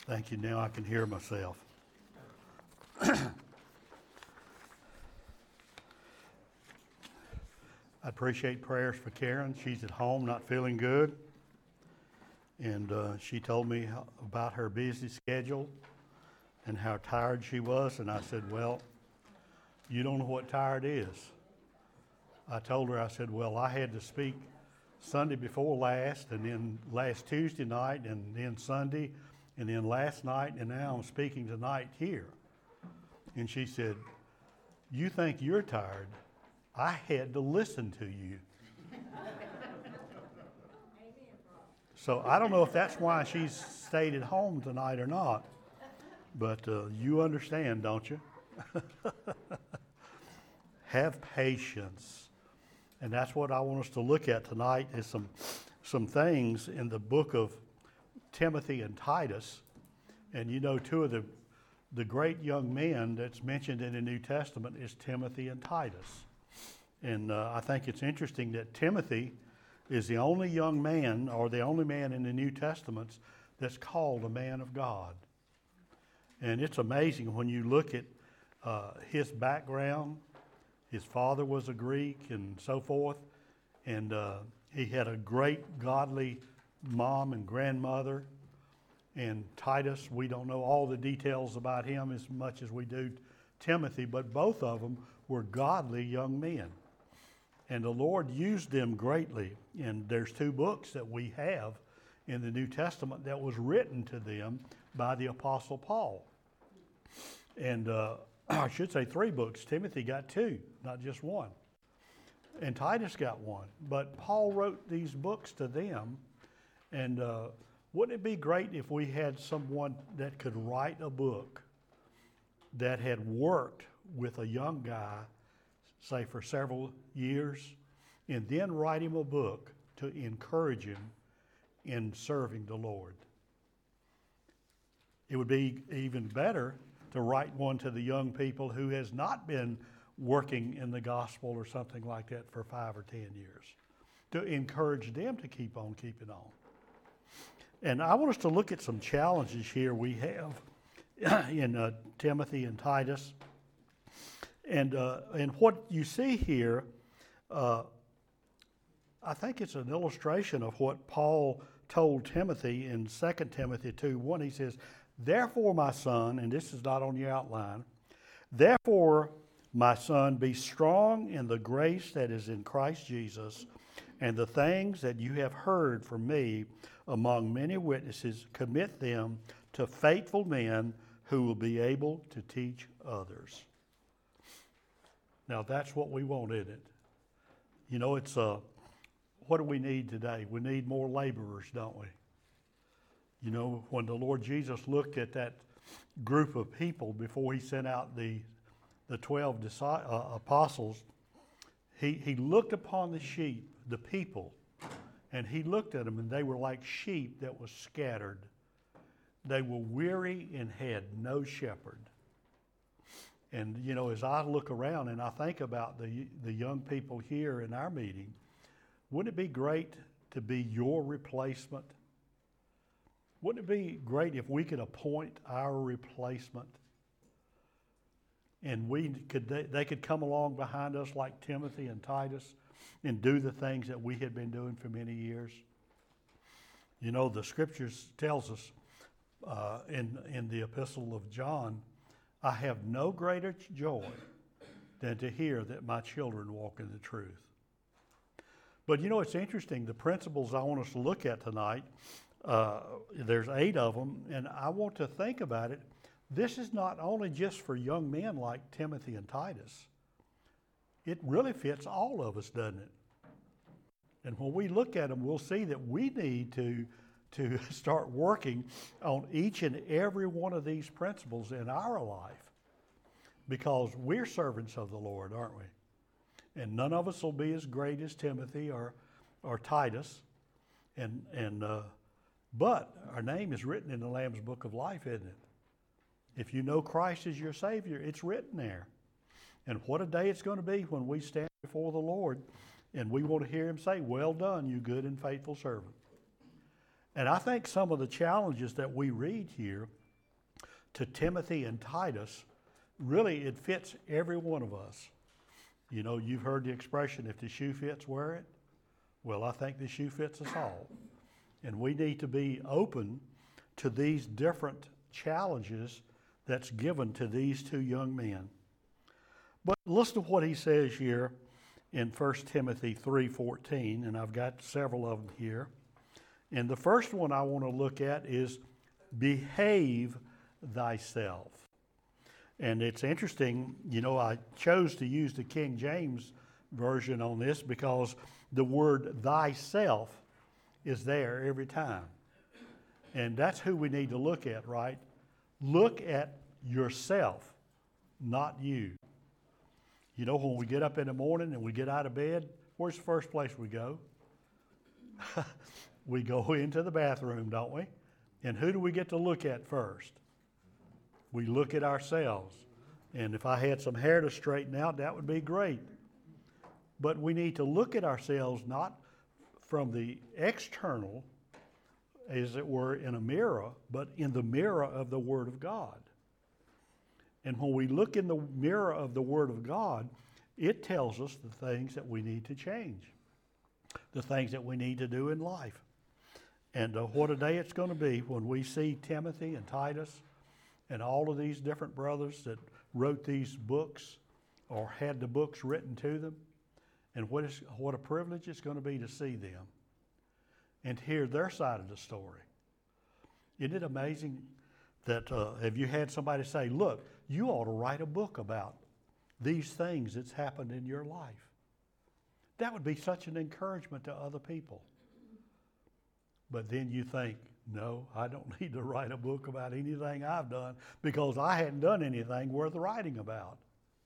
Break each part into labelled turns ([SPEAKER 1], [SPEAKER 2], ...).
[SPEAKER 1] Thank you. Now I can hear myself. I appreciate prayers for Karen. She's at home, not feeling good. And she told me about her busy schedule and how tired she was. And I said, well, you don't know what tired is. I told her, I said, well, I had to speak Sunday before last, and then last Tuesday night, and then Sunday, and then last night, and now I'm speaking tonight here. And she said, you think you're tired? I had to listen to you. So I don't know if that's why she's stayed at home tonight or not, but you understand, don't you? Have patience. And that's what I want us to look at tonight is some things in the book of Timothy and Titus. And you know, two of the great young men that's mentioned in the New Testament is Timothy and Titus. And I think it's interesting that Timothy is the only young man or the only man in the New Testament that's called a man of God. And it's amazing when you look at his background. His father was a Greek and so forth. And he had a great godly mom and grandmother. And Titus, we don't know all the details about him as much as we do Timothy, but both of them were godly young men. And the Lord used them greatly. And there's two books that we have in the New Testament that was written to them by the Apostle Paul. And I should say 3 books. Timothy got 2, not just 1. And Titus got 1. But Paul wrote these books to them. And wouldn't it be great if we had someone that could write a book that had worked with a young guy, say for several years, and then write him a book to encourage him in serving the Lord? It would be even better to write one to the young people who has not been working in the gospel or something like that for 5 or 10 years, to encourage them to keep on keeping on. And I want us to look at some challenges here we have in Timothy and Titus. And what you see here, I think it's an illustration of what Paul told Timothy in 2 Timothy 2:1. He says, therefore, my son, and this is not on your outline, therefore, my son, be strong in the grace that is in Christ Jesus, and the things that you have heard from me among many witnesses, commit them to faithful men who will be able to teach others. Now, that's what we want, isn't it? You know, it's what do we need today? We need more laborers, don't we? You know, when the Lord Jesus looked at that group of people before he sent out the 12 apostles, he looked upon the sheep, the people, and he looked at them, and they were like sheep that was scattered. They were weary and had no shepherd. And, you know, as I look around and I think about the young people here in our meeting, wouldn't it be great to be your replacement? Wouldn't it be great if we could appoint our replacement? And they could come along behind us like Timothy and Titus and do the things that we had been doing for many years. You know, the scriptures tells us in the epistle of John, I have no greater joy than to hear that my children walk in the truth. But you know, it's interesting, the principles I want us to look at tonight, there's 8 of them, and I want to think about it. This is not only just for young men like Timothy and Titus. It really fits all of us, doesn't it? And when we look at them, we'll see that we need to start working on each and every one of these principles in our life, because we're servants of the Lord, aren't we? And none of us will be as great as Timothy or Titus, but our name is written in the Lamb's Book of Life, isn't it? If you know Christ as your Savior, it's written there. And what a day it's going to be when we stand before the Lord and we want to hear him say, well done, you good and faithful servant. And I think some of the challenges that we read here to Timothy and Titus, really it fits every one of us. You know, you've heard the expression, if the shoe fits, wear it. Well, I think the shoe fits us all. And we need to be open to these different challenges that's given to these two young men. But listen to what he says here in 1 Timothy 3:14, and I've got several of them here. And the first one I want to look at is behave thyself. And it's interesting, you know, I chose to use the King James version on this because the word thyself is there every time. And that's who we need to look at, right? Look at yourself, not you. You know, when we get up in the morning and we get out of bed, where's the first place we go? We go into the bathroom, don't we? And who do we get to look at first? We look at ourselves. And if I had some hair to straighten out, that would be great. But we need to look at ourselves not from the external, as it were, in a mirror, but in the mirror of the Word of God. And when we look in the mirror of the Word of God, it tells us the things that we need to change, the things that we need to do in life. And what a day it's going to be when we see Timothy and Titus and all of these different brothers that wrote these books or had the books written to them. And what a privilege it's going to be to see them and hear their side of the story. Isn't it amazing that have you had somebody say, look, you ought to write a book about these things that's happened in your life? That would be such an encouragement to other people. But then you think, no, I don't need to write a book about anything I've done because I hadn't done anything worth writing about.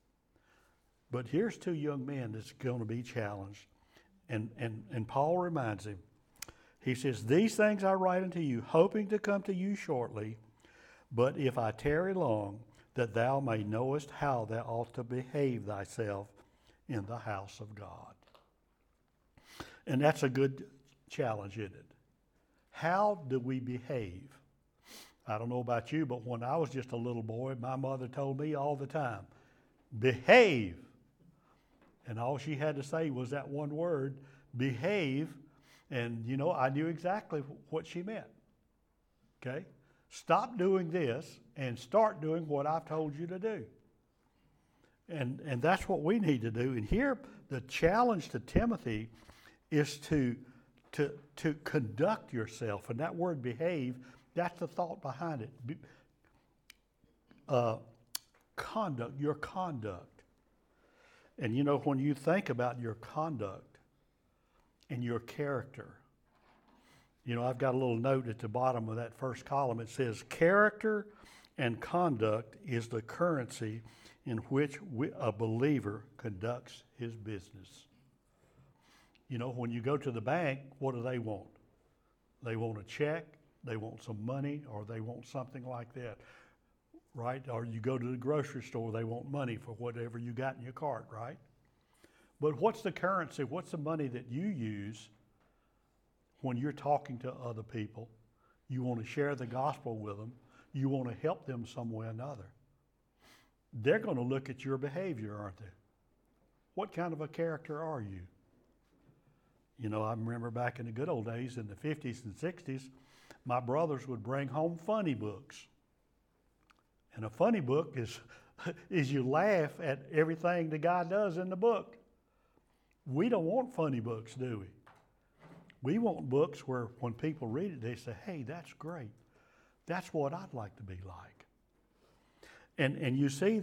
[SPEAKER 1] But here's two young men that's going to be challenged. And Paul reminds him, he says, these things I write unto you, hoping to come to you shortly, but if I tarry long, that thou may knowest how thou ought to behave thyself in the house of God. And that's a good challenge, isn't it? How do we behave? I don't know about you, but when I was just a little boy, my mother told me all the time, behave. And all she had to say was that one word, behave. And, you know, I knew exactly what she meant. Okay? Stop doing this and start doing what I've told you to do. And that's what we need to do. And here, the challenge to Timothy is to conduct yourself. And that word behave, that's the thought behind it. Conduct, your conduct. And you know, when you think about your conduct and your character, you know, I've got a little note at the bottom of that first column. It says, character and conduct is the currency in which a believer conducts his business. You know, when you go to the bank, what do they want? They want a check, they want some money, or they want something like that, right? Or you go to the grocery store, they want money for whatever you got in your cart, right? But what's the currency? What's the money that you use when you're talking to other people? You want to share the gospel with them. You want to help them some way or another. They're going to look at your behavior, aren't they? What kind of a character are you? You know, I remember back in the good old days in the 50s and 60s, my brothers would bring home funny books. And a funny book is you laugh at everything the guy does in the book. We don't want funny books, do we? We want books where when people read it, they say, hey, that's great. That's what I'd like to be like. And you see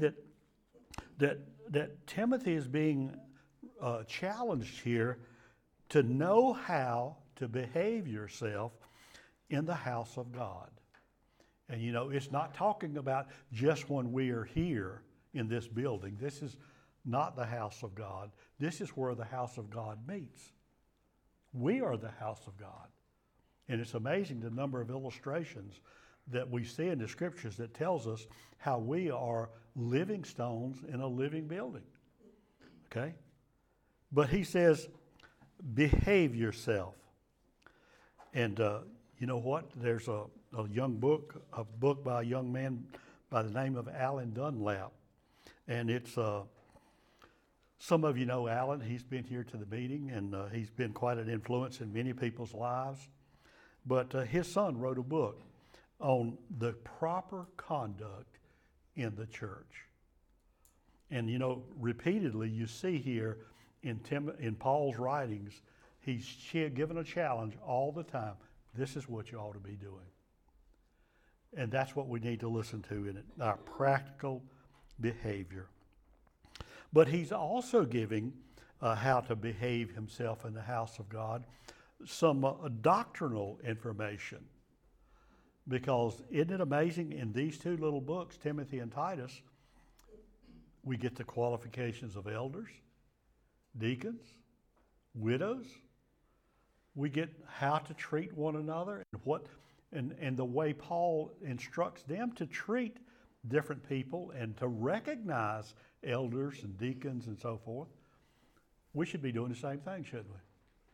[SPEAKER 1] that Timothy is being challenged here to know how to behave yourself in the house of God. And you know, it's not talking about just when we are here in this building. This is not the house of God. This is where the house of God meets. We are the house of God. And it's amazing the number of illustrations that we see in the scriptures that tells us how we are living stones in a living building. Okay? But he says, behave yourself. And, You know what? There's a book by a young man by the name of Alan Dunlap. And it's, some of you know Alan. He's been here to the meeting, and he's been quite an influence in many people's lives. But his son wrote a book on the proper conduct in the church. And, you know, repeatedly you see here in Paul's writings, he's given a challenge all the time. This is what you ought to be doing. And that's what we need to listen to in it, our practical behavior. But he's also giving how to behave himself in the house of God, some doctrinal information. Because isn't it amazing, in these two little books, Timothy and Titus, we get the qualifications of elders, deacons, widows. We get how to treat one another and the way Paul instructs them to treat different people and to recognize elders and deacons and so forth. We should be doing the same thing, shouldn't we?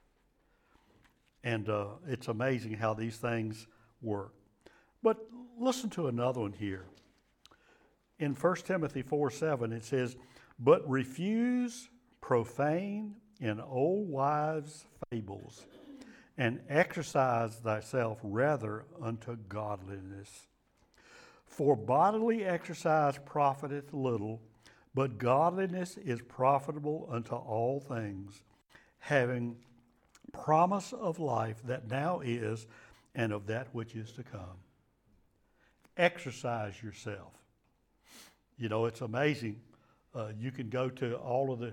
[SPEAKER 1] And it's amazing how these things work. But listen to another one here. In 1 Timothy 4:7, it says, "But refuse profane and old wives' fables, and exercise thyself rather unto godliness. For bodily exercise profiteth little, but godliness is profitable unto all things, having promise of life that now is, and of that which is to come." Exercise yourself. You know, it's amazing. You can go to all of the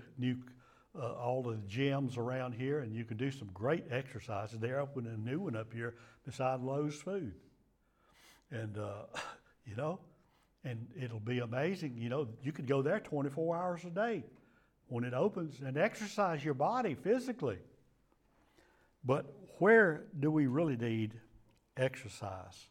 [SPEAKER 1] gyms around here, and you can do some great exercises. They're opening a new one up here beside Lowe's Food. And, you know, and it'll be amazing. You know, you could go there 24 hours a day when it opens and exercise your body physically. But where do we really need exercise?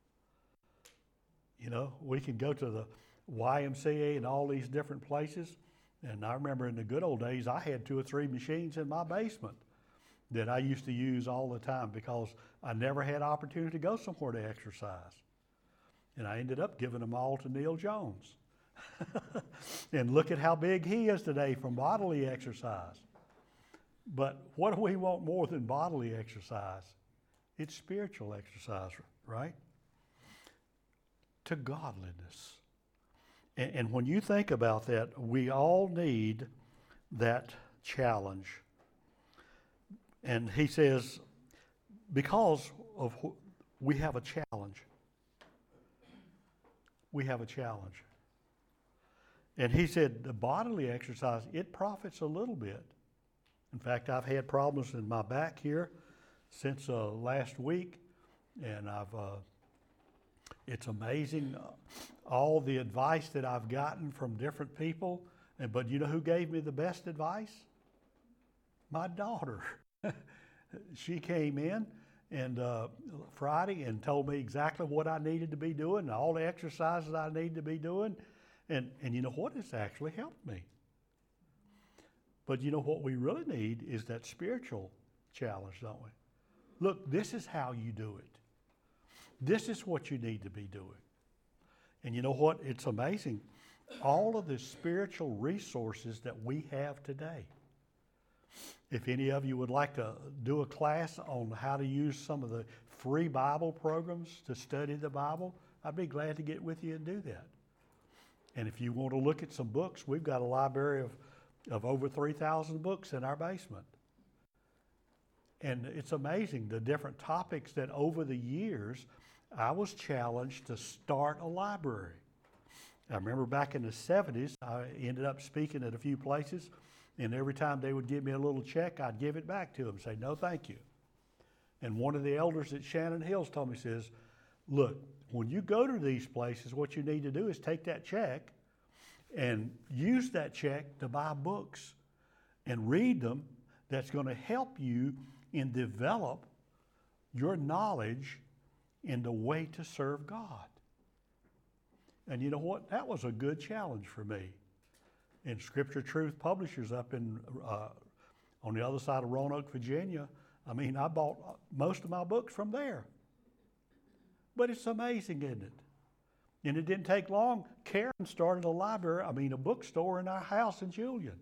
[SPEAKER 1] You know, we can go to the YMCA and all these different places. And I remember in the good old days, I had 2 or 3 machines in my basement that I used to use all the time because I never had opportunity to go somewhere to exercise. And I ended up giving them all to Neil Jones. And look at how big he is today from bodily exercise. But what do we want more than bodily exercise? It's spiritual exercise, right? To godliness. And when you think about that, we all need that challenge. And he says, because of we have a challenge. We have a challenge. And he said the bodily exercise, it profits a little bit. In fact, I've had problems in my back here since last week, and it's amazing all the advice that I've gotten from different people. But you know who gave me the best advice? My daughter. She came in and Friday and told me exactly what I needed to be doing and all the exercises I need to be doing. And you know what? It's actually helped me. But you know what we really need is that spiritual challenge, don't we? Look, this is how you do it. This is what you need to be doing. And you know what? It's amazing. All of the spiritual resources that we have today. If any of you would like to do a class on how to use some of the free Bible programs to study the Bible, I'd be glad to get with you and do that. And if you want to look at some books, we've got a library of over 3,000 books in our basement. And it's amazing the different topics that over the years I was challenged to start a library. I remember back in the 70s, I ended up speaking at a few places, and every time they would give me a little check, I'd give it back to them and say, "No, thank you." And one of the elders at Shannon Hills told me, says, "Look, when you go to these places, what you need to do is take that check and use that check to buy books and read them. That's going to help you and develop your knowledge in the way to serve God." And you know what? That was a good challenge for me. And Scripture Truth Publishers up in on the other side of Roanoke, Virginia, I mean, I bought most of my books from there. But it's amazing, isn't it? And it didn't take long. Karen started a bookstore in our house in Julian.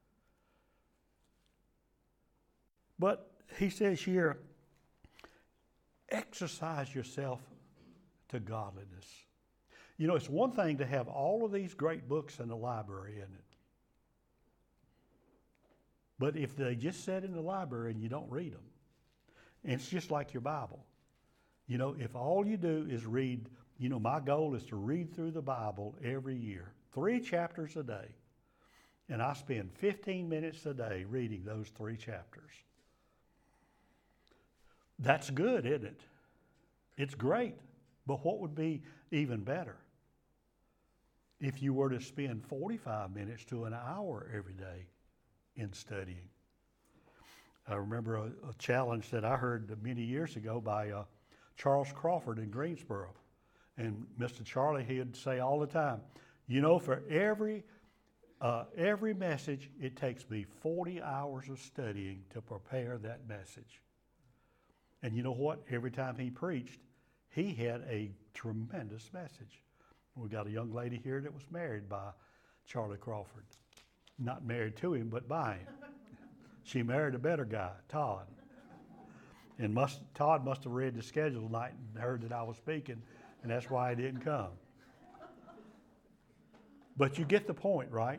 [SPEAKER 1] But he says here, exercise yourself to godliness. You know, it's one thing to have all of these great books in the library, isn't it? But if they just sit in the library and you don't read them, and it's just like your Bible. You know, if all you do is read, you know, my goal is to read through the Bible every year, 3 chapters a day. And I spend 15 minutes a day reading those 3 chapters. That's good, isn't it? It's great. But what would be even better if you were to spend 45 minutes to an hour every day in studying? I remember a challenge that I heard many years ago by Charles Crawford in Greensboro. And Mr. Charlie, he'd say all the time, you know, for every message, it takes me 40 hours of studying to prepare that message. And you know what? Every time he preached, he had a tremendous message. We got a young lady here that was married by Charlie Crawford. Not married to him, but by him. She married a better guy, Todd. And Todd must have read the schedule tonight and heard that I was speaking, and that's why he didn't come. But you get the point, right?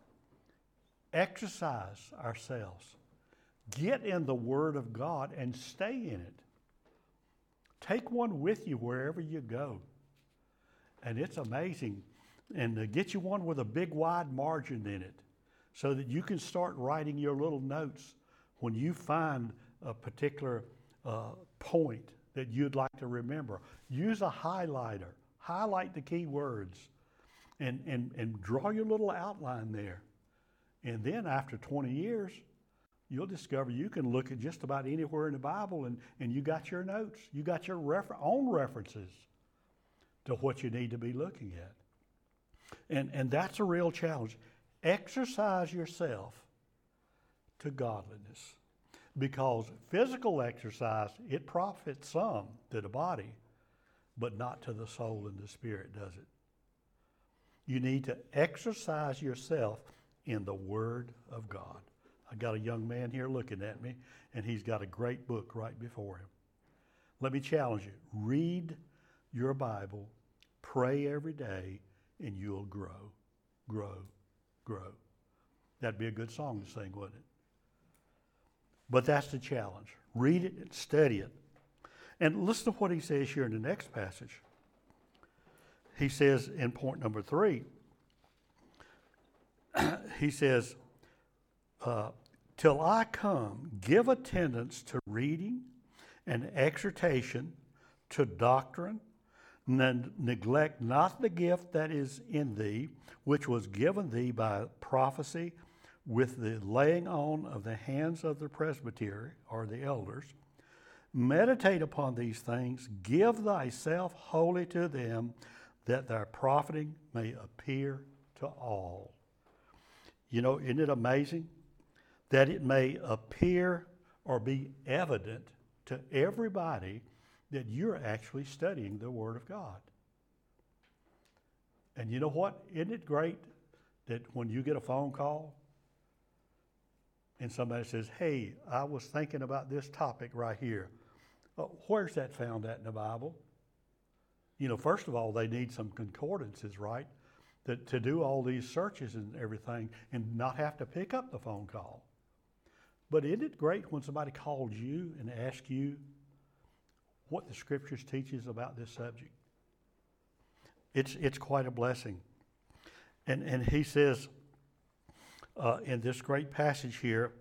[SPEAKER 1] Exercise ourselves. Get in the Word of God and stay in it. Take one with you wherever you go. And it's amazing. And get you one with a big wide margin in it so that you can start writing your little notes when you find a particular point that you'd like to remember. Use a highlighter. Highlight the key words and draw your little outline there. And then after 20 years, you'll discover you can look at just about anywhere in the Bible and you got your notes. You got your own references to what you need to be looking at. And that's a real challenge. Exercise yourself to godliness. Because physical exercise, it profits some to the body, but not to the soul and the spirit, does it? You need to exercise yourself in the Word of God. I got a young man here looking at me, and he's got a great book right before him. Let me challenge you. Read your Bible, pray every day, and you'll grow, grow, grow. That'd be a good song to sing, wouldn't it? But that's the challenge. Read it and study it. And listen to what he says here in the next passage. He says in point number 3, he says, till I come, give attendance to reading and exhortation, to doctrine, neglect not the gift that is in thee, which was given thee by prophecy with the laying on of the hands of the presbytery, or the elders. Meditate upon these things, give thyself wholly to them, that thy profiting may appear to all. You know, isn't it amazing that it may appear or be evident to everybody that you're actually studying the Word of God? And you know what? Isn't it great that when you get a phone call and somebody says, hey, I was thinking about this topic right here. Where's that found at in the Bible? You know, first of all, they need some concordances, right? To do all these searches and everything and not have to pick up the phone call. But isn't it great when somebody calls you and asks you what the Scriptures teaches about this subject? It's quite a blessing. And he says in this great passage here,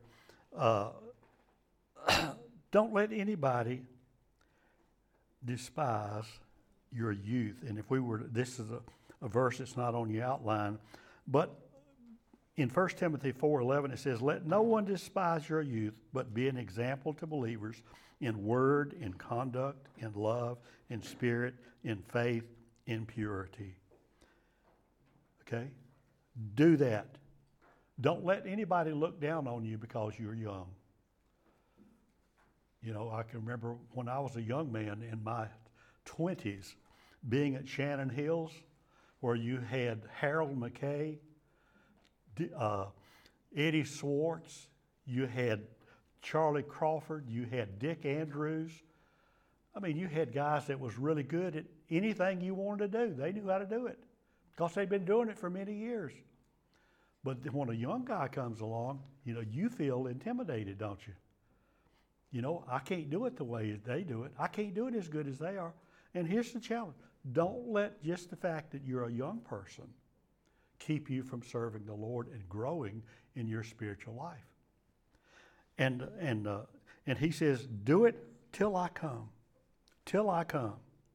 [SPEAKER 1] don't let anybody despise your youth. And if we were, this is a verse that's not on your outline, but in 1 Timothy 4:11 it says, let no one despise your youth, but be an example to believers in word, in conduct, in love, in spirit, in faith, in purity. Okay? Do that. Don't let anybody look down on you because you're young. You know, I can remember when I was a young man in my 20s being at Shannon Hills, where you had Harold McKay, Eddie Swartz, you had Charlie Crawford, you had Dick Andrews. I mean, you had guys that was really good at anything you wanted to do. They knew how to do it because they'd been doing it for many years. But when a young guy comes along, you feel intimidated, don't you? I can't do it the way they do it. I can't do it as good as they are. And here's the challenge. Don't let just the fact that you're a young person keep you from serving the Lord and growing in your spiritual life. And he says, do it till I come. Till I come.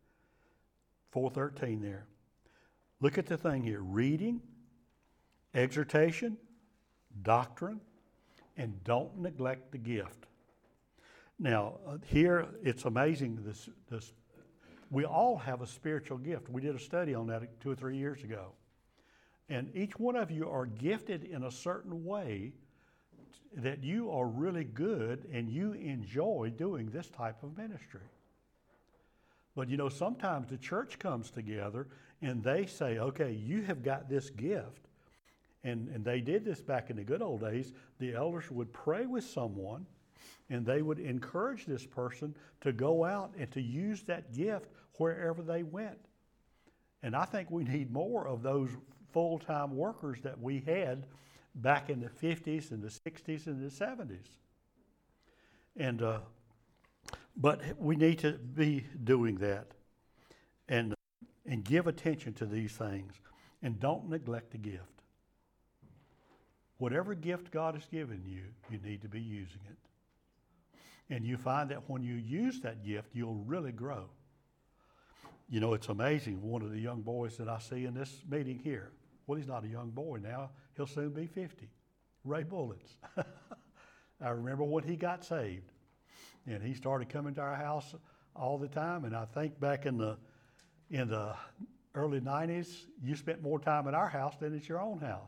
[SPEAKER 1] 4:13 there. Look at the thing here. Reading, exhortation, doctrine, and don't neglect the gift. Now, here it's amazing. We all have a spiritual gift. We did a study on that 2 or 3 years ago. And each one of you are gifted in a certain way that you are really good and you enjoy doing this type of ministry. But sometimes the church comes together and they say, okay, you have got this gift. And they did this back in the good old days. The elders would pray with someone and they would encourage this person to go out and to use that gift wherever they went. And I think we need more of those full-time workers that we had back in the 50s and the 60s and the 70s. And but we need to be doing that and give attention to these things and don't neglect the gift. Whatever gift God has given you, you need to be using it. And you find that when you use that gift, you'll really grow. It's amazing. One of the young boys that I see in this meeting here, well, he's not a young boy now. He'll soon be 50. Ray Bullets. I remember when he got saved. And he started coming to our house all the time. And I think back in the early 90s, you spent more time at our house than at your own house.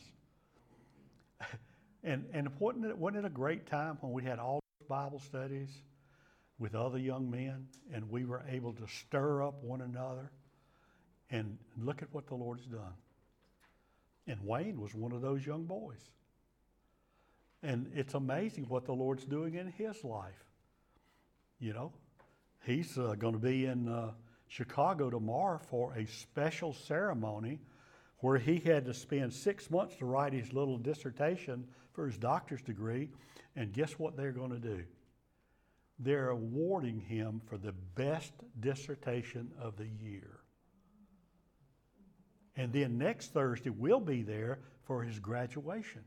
[SPEAKER 1] And wasn't it a great time when we had all those Bible studies with other young men and we were able to stir up one another? And look at what the Lord's done. And Wayne was one of those young boys. And it's amazing what the Lord's doing in his life. He's going to be in Chicago tomorrow for a special ceremony where he had to spend 6 months to write his little dissertation for his doctor's degree. And guess what they're going to do? They're awarding him for the best dissertation of the year. And then next Thursday, we'll be there for his graduation.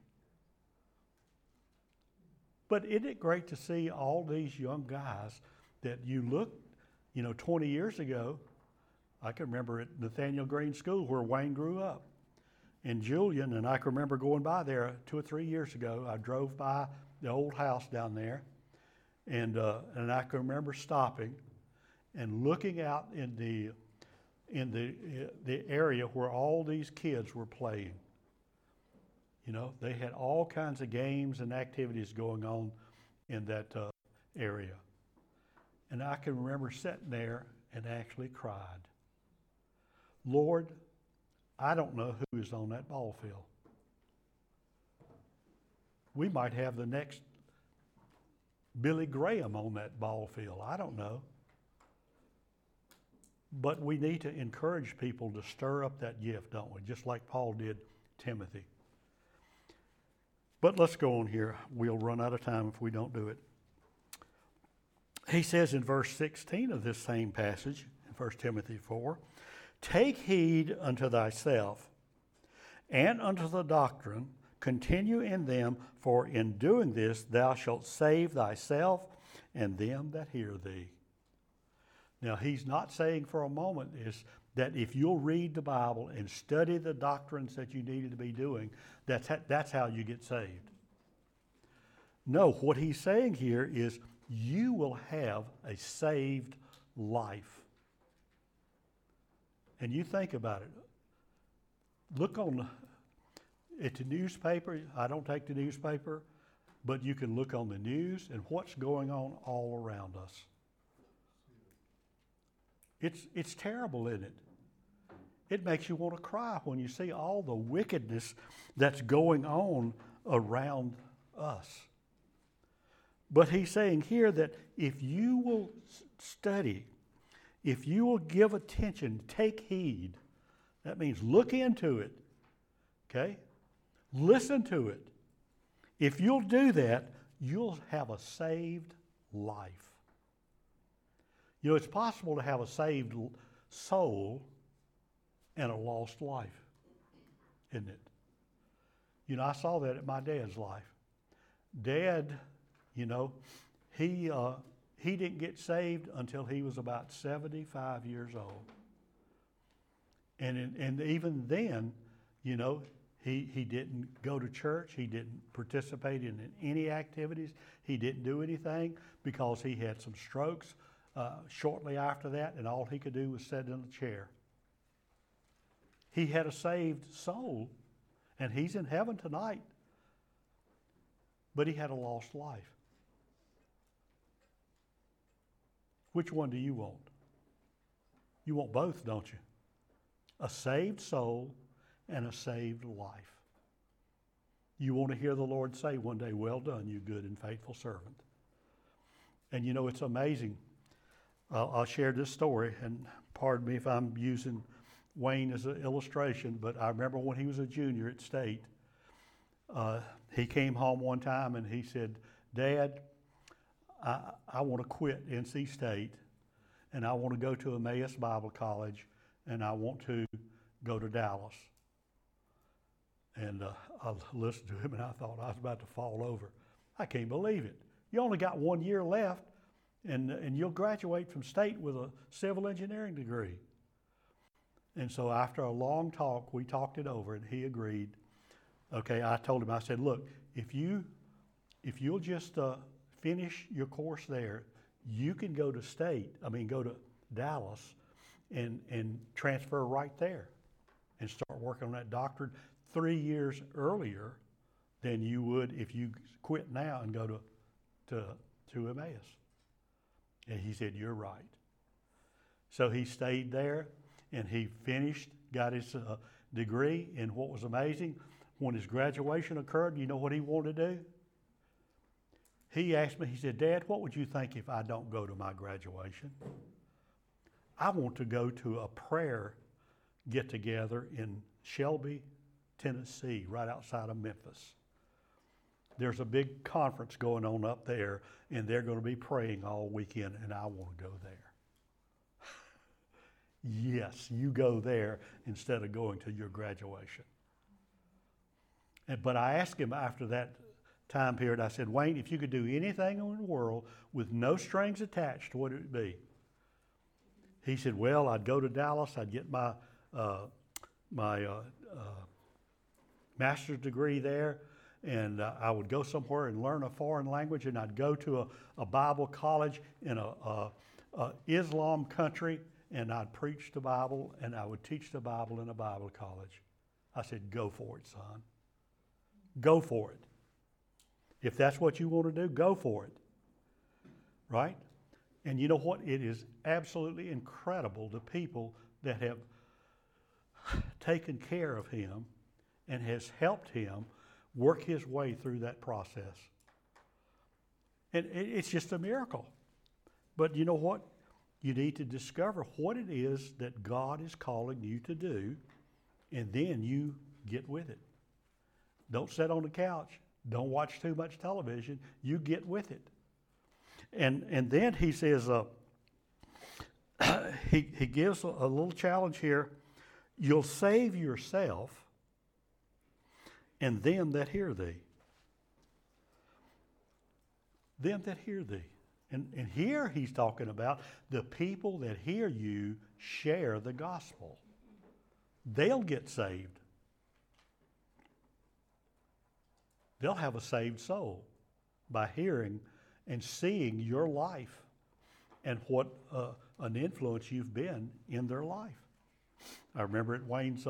[SPEAKER 1] But isn't it great to see all these young guys that you look, 20 years ago, I can remember at Nathaniel Green School where Wayne grew up. And Julian, and I can remember going by there 2 or 3 years ago. I drove by the old house down there, and I can remember stopping and looking out in the area where all these kids were playing. They had all kinds of games and activities going on in that area. And I can remember sitting there and actually cried. Lord, I don't know who is on that ball field. We might have the next Billy Graham on that ball field. I don't know. But we need to encourage people to stir up that gift, don't we? Just like Paul did Timothy. But let's go on here. We'll run out of time if we don't do it. He says in verse 16 of this same passage, in 1 Timothy 4, take heed unto thyself and unto the doctrine, continue in them, for in doing this thou shalt save thyself and them that hear thee. Now, he's not saying for a moment is that if you'll read the Bible and study the doctrines that you needed to be doing, that's how you get saved. No, what he's saying here is you will have a saved life. And you think about it. Look at the newspaper. I don't take the newspaper, but you can look on the news and what's going on all around us. It's terrible, isn't it? It makes you want to cry when you see all the wickedness that's going on around us. But he's saying here that if you will study, if you will give attention, take heed, that means look into it, okay? Listen to it. If you'll do that, you'll have a saved life. You know, it's possible to have a saved soul and a lost life, isn't it? You know, I saw that at my dad's life. Dad, you know, he didn't get saved until he was about 75 years old. And even then, you know, he didn't go to church. He didn't participate in any activities. He didn't do anything because he had some strokes shortly after that, and all he could do was sit in a chair. He had a saved soul, and he's in heaven tonight, but he had a lost life. Which one do you want? You want both, don't you? A saved soul and a saved life. You want to hear the Lord say one day, "Well done, you good and faithful servant." And you know, it's amazing. I'll share this story, and pardon me if I'm using Wayne as an illustration, but I remember when he was a junior at State, he came home one time and he said, "Dad, I want to quit NC State, and I want to go to Emmaus Bible College, and I want to go to Dallas." And I listened to him, and I thought I was about to fall over. I can't believe it. You only got 1 year left, and you'll graduate from State with a civil engineering degree. And so after a long talk, we talked it over, and he agreed. Okay, I told him, I said, "Look, if you'll just finish your course there, you can go to go to Dallas and transfer right there and start working on that doctorate 3 years earlier than you would if you quit now and go to Emmaus." And he said, "You're right." So he stayed there, and he finished, got his degree. And what was amazing, when his graduation occurred, you know what he wanted to do? He asked me, he said, "Dad, what would you think if I don't go to my graduation? I want to go to a prayer get-together in Shelby, Tennessee, right outside of Memphis. There's a big conference going on up there, and they're going to be praying all weekend, and I want to go there." Yes, you go there instead of going to your graduation. But I asked him after that time period, I said, "Wayne, if you could do anything in the world with no strings attached, what would it be?" He said, "Well, I'd go to Dallas, I'd get my master's degree there, and I would go somewhere and learn a foreign language, and I'd go to a Bible college in a Islam country, and I'd preach the Bible, and I would teach the Bible in a Bible college." I said, "Go for it, son. Go for it. If that's what you want to do, go for it." Right? And you know what? It is absolutely incredible, the people that have taken care of him and has helped him work his way through that process. And it's just a miracle. But you know what? You need to discover what it is that God is calling you to do, and then you get with it. Don't sit on the couch. Don't watch too much television. You get with it. And then he says, he gives a little challenge here. "You'll save yourself and them that hear thee." Them that hear thee. And here he's talking about the people that hear you share the gospel. They'll get saved. They'll have a saved soul by hearing and seeing your life and what an influence you've been in their life. I remember at Wayne's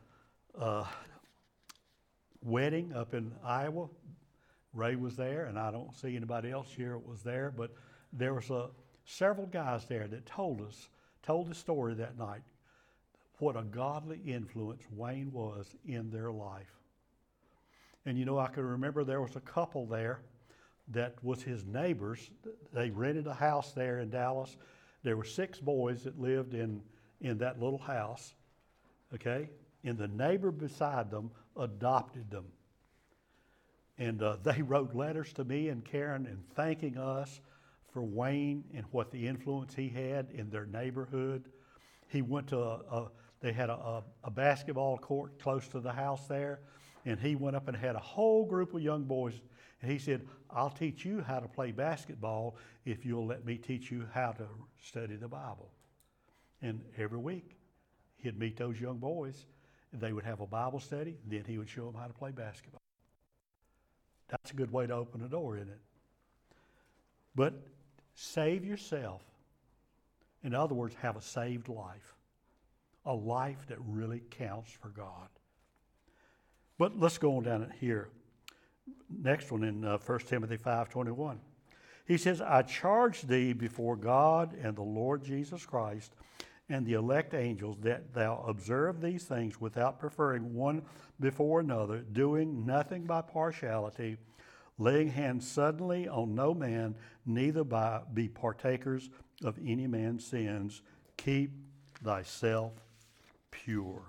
[SPEAKER 1] wedding up in Iowa, Ray was there, and I don't see anybody else here that was there, but there was several guys there that told us told the story that night, what a godly influence Wayne was in their life. And you know, I can remember there was a couple there that was his neighbors. They rented a house there in Dallas. There were 6 boys that lived in that little house, okay? And the neighbor beside them adopted them. And they wrote letters to me and Karen and thanking us for Wayne and what the influence he had in their neighborhood. He went to they had a basketball court close to the house there, and he went up and had a whole group of young boys, and he said, I'll teach you how to play basketball if you'll let me teach you how to study the Bible. And every week he'd meet those young boys, and they would have a Bible study, and then he would show them how to play basketball. That's a good way to open a door, isn't it? But save yourself. In other words, have a saved life. A life that really counts for God. But let's go on down it here. Next one in 1 Timothy 5:21. He says, I charge thee before God and the Lord Jesus Christ and the elect angels that thou observe these things without preferring one before another, doing nothing by partiality, laying hands suddenly on no man, neither be partakers of any man's sins. Keep thyself pure.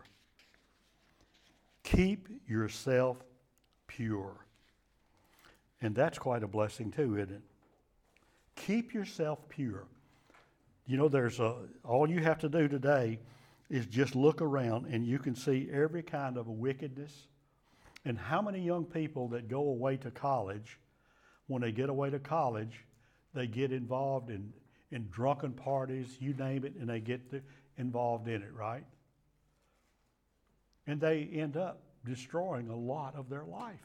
[SPEAKER 1] Keep yourself pure. And that's quite a blessing too, isn't it? Keep yourself pure. You know, all you have to do today is just look around and you can see every kind of wickedness. And how many young people that go away to college, when they get away to college, they get involved in drunken parties, you name it, and they get involved in it, right? And they end up destroying a lot of their life.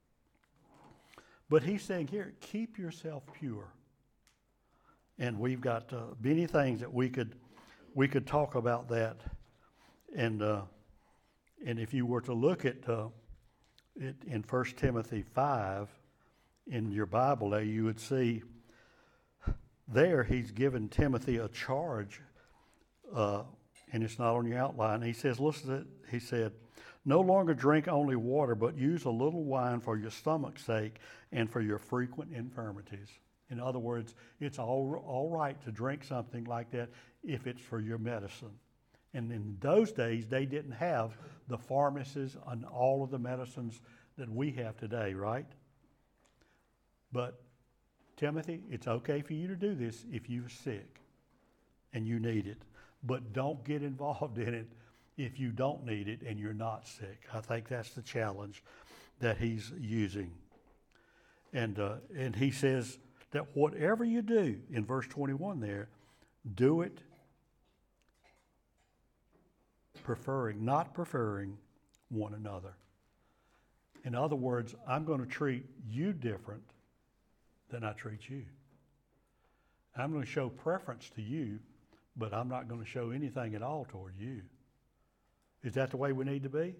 [SPEAKER 1] But he's saying here, keep yourself pure. And we've got many things that we could talk about that. And if you were to look at it in 1 Timothy 5 in your Bible there, you would see there he's given Timothy a charge, and it's not on your outline. He says, listen, he said, no longer drink only water, but use a little wine for your stomach's sake and for your frequent infirmities. In other words, it's all right to drink something like that if it's for your medicine. And in those days, they didn't have the pharmacies and all of the medicines that we have today, right? But Timothy, it's okay for you to do this if you're sick and you need it. But don't get involved in it if you don't need it and you're not sick. I think that's the challenge that he's using. And he says that whatever you do, in verse 21 there, do it not preferring one another. In other words, I'm going to treat you different than I treat you. I'm going to show preference to you, but I'm not going to show anything at all toward you. Is that the way we need to be?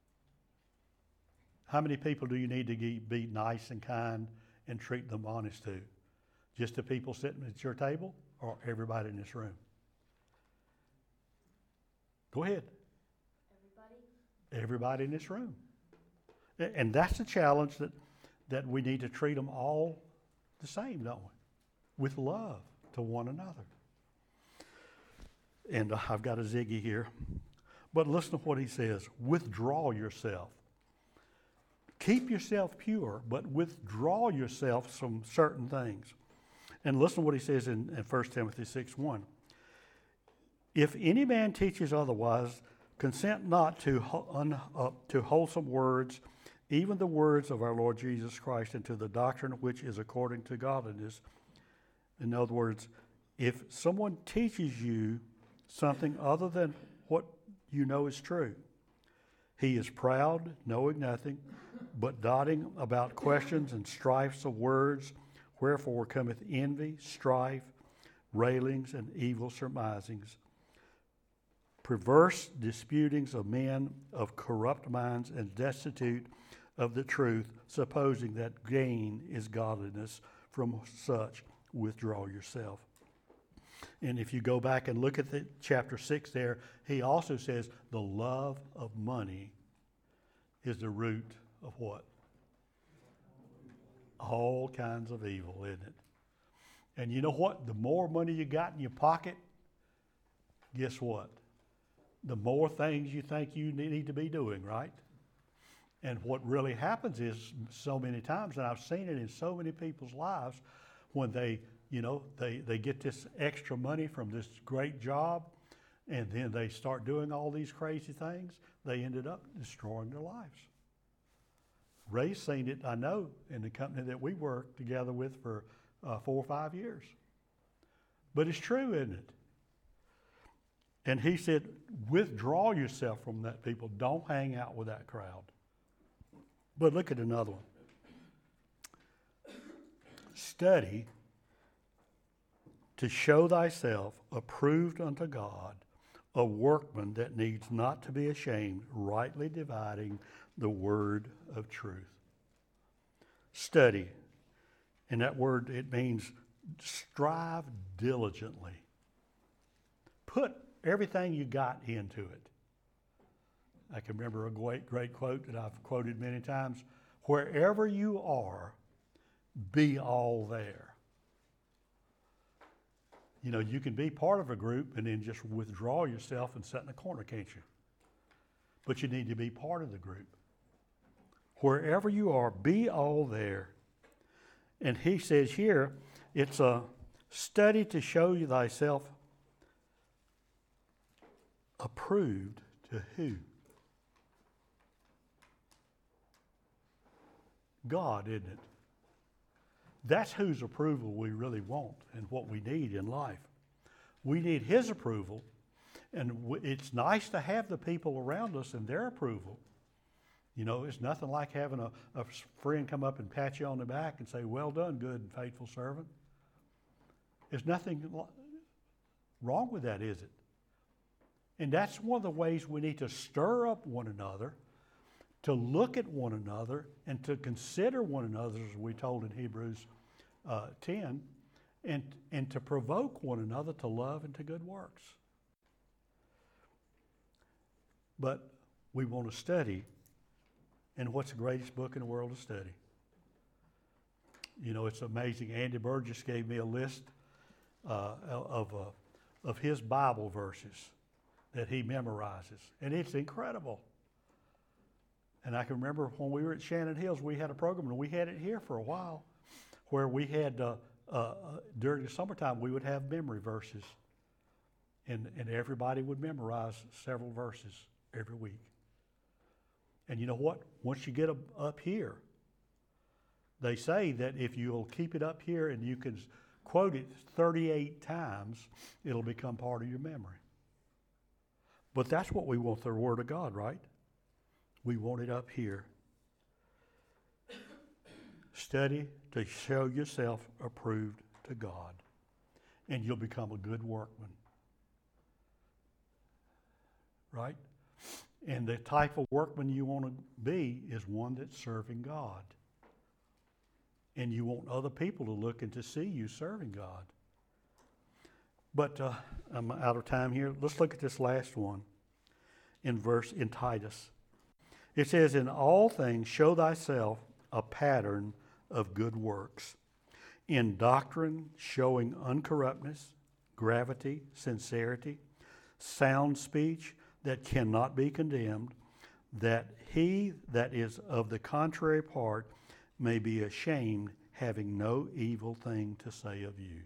[SPEAKER 1] How many people do you need to be nice and kind and treat them honest to? Just the people sitting at your table or everybody in this room? Go ahead. Everybody in this room. And that's the challenge that we need to treat them all the same, don't we? With love to one another. And I've got a Ziggy here. But listen to what he says. Withdraw yourself. Keep yourself pure, but withdraw yourself from certain things. And listen to what he says in 1 Timothy 6:1. If any man teaches otherwise, consent not to wholesome words, even the words of our Lord Jesus Christ, and to the doctrine which is according to godliness. In other words, if someone teaches you something other than what you know is true, he is proud, knowing nothing, but dotting about questions and strifes of words, wherefore cometh envy, strife, railings, and evil surmisings, perverse disputings of men of corrupt minds and destitute of the truth, supposing that gain is godliness. From such withdraw yourself. And if you go back and look at the chapter 6 there, he also says the love of money is the root of what? All kinds of evil, isn't it? And you know what? The more money you got in your pocket, guess what? The more things you think you need to be doing, right? And what really happens is so many times, and I've seen it in so many people's lives, when they get this extra money from this great job, and then they start doing all these crazy things, they ended up destroying their lives. Ray's seen it, I know, in the company that we worked together with for 4 or 5 years. But it's true, isn't it? And he said, withdraw yourself from that people. Don't hang out with that crowd. But look at another one. Study to show thyself approved unto God, a workman that needs not to be ashamed, rightly dividing the word of truth. Study. And that word, it means strive diligently. Put everything you got into it. I can remember a great quote that I've quoted many times. Wherever you are, be all there. You know, you can be part of a group and then just withdraw yourself and sit in a corner, can't you? But you need to be part of the group. Wherever you are, be all there. And he says here, it's a study to show you thyself approved to who? God, isn't it? That's whose approval we really want and what we need in life. We need His approval, and it's nice to have the people around us and their approval. You know, it's nothing like having a friend come up and pat you on the back and say, well done, good and faithful servant. There's nothing wrong with that, is it? And that's one of the ways we need to stir up one another, to look at one another, and to consider one another, as we told in Hebrews 10, and to provoke one another to love and to good works. But we want to study, and what's the greatest book in the world to study? You know, it's amazing. Andy Burgess gave me a list of his Bible verses that he memorizes, and it's incredible. And I can remember when we were at Shannon Hills, we had a program, and we had it here for a while, where we had, during the summertime, we would have memory verses. And everybody would memorize several verses every week. And you know what? Once you get up here, they say that if you'll keep it up here and you can quote it 38 times, it'll become part of your memory. But that's what we want the Word of God, right? We want it up here. Study to show yourself approved to God, and you'll become a good workman. Right? And the type of workman you want to be is one that's serving God. And you want other people to look and to see you serving God. But I'm out of time here. Let's look at this last one in Titus. It says, in all things show thyself a pattern of good works, in doctrine showing uncorruptness, gravity, sincerity, sound speech that cannot be condemned, that he that is of the contrary part may be ashamed, having no evil thing to say of you.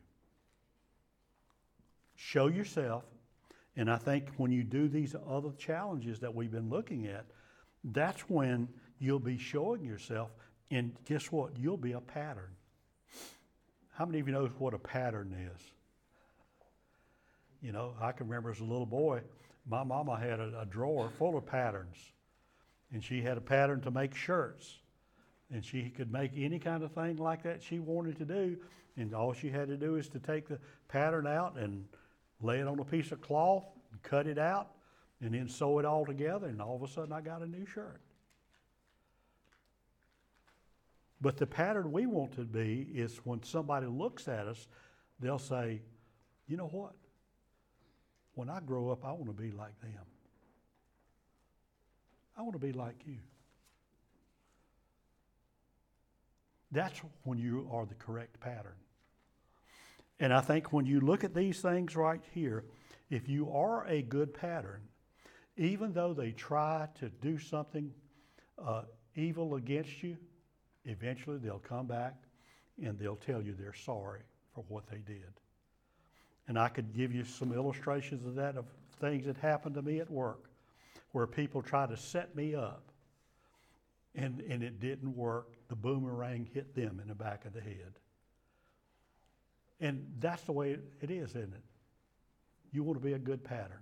[SPEAKER 1] Show yourself, and I think when you do these other challenges that we've been looking at, that's when you'll be showing yourself, and guess what? You'll be a pattern. How many of you know what a pattern is? You know, I can remember as a little boy, my mama had a drawer full of patterns, and she had a pattern to make shirts, and she could make any kind of thing like that she wanted to do, and all she had to do is to take the pattern out and lay it on a piece of cloth, and cut it out, and then sew it all together, and all of a sudden I got a new shirt. But the pattern we want to be is when somebody looks at us, they'll say, You know what? When I grow up, I want to be like them. I want to be like you. That's when you are the correct pattern. And I think when you look at these things right here, if you are a good pattern, even though they try to do something evil against you, eventually they'll come back and they'll tell you they're sorry for what they did. And I could give you some illustrations of that, of things that happened to me at work, where people try to set me up and it didn't work. The boomerang hit them in the back of the head. And that's the way it is, isn't it? You want to be a good pattern.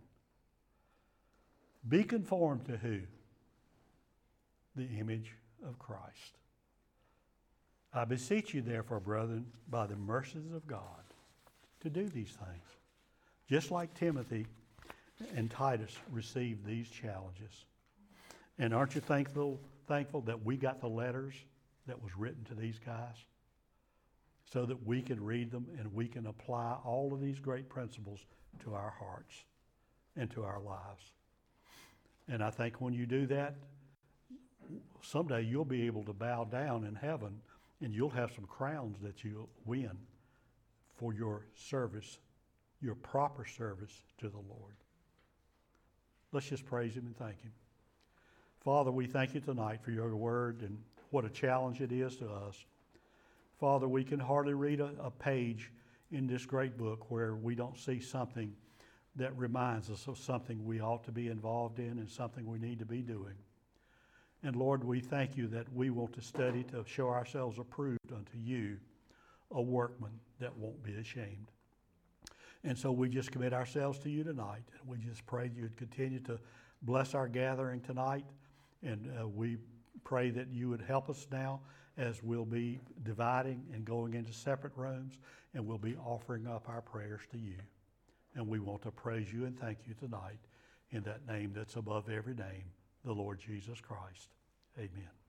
[SPEAKER 1] Be conformed to who? The image of Christ. I beseech you, therefore, brethren, by the mercies of God, to do these things. Just like Timothy and Titus received these challenges. And aren't you thankful that we got the letters that was written to these guys? So that we can read them and we can apply all of these great principles to our hearts and to our lives. And I think when you do that, someday you'll be able to bow down in heaven and you'll have some crowns that you'll win for your service, your proper service to the Lord. Let's just praise Him and thank Him. Father, we thank you tonight for your word and what a challenge it is to us. Father, we can hardly read a page in this great book where we don't see something that reminds us of something we ought to be involved in and something we need to be doing. And Lord, we thank you that we want to study to show ourselves approved unto you, a workman that won't be ashamed. And so we just commit ourselves to you tonight. And we just pray you'd continue to bless our gathering tonight. And we pray that you would help us now as we'll be dividing and going into separate rooms, and we'll be offering up our prayers to you. And we want to praise you and thank you tonight in that name that's above every name, the Lord Jesus Christ. Amen.